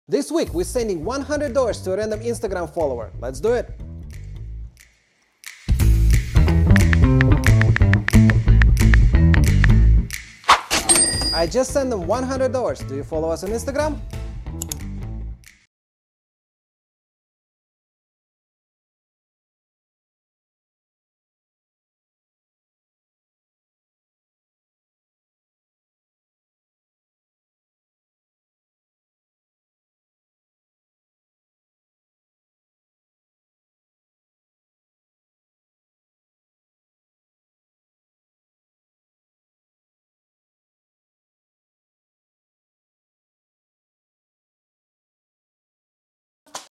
This week we're sending $100 to a random Instagram follower. Let's do it! I just sent them $100. Do you follow us on Instagram?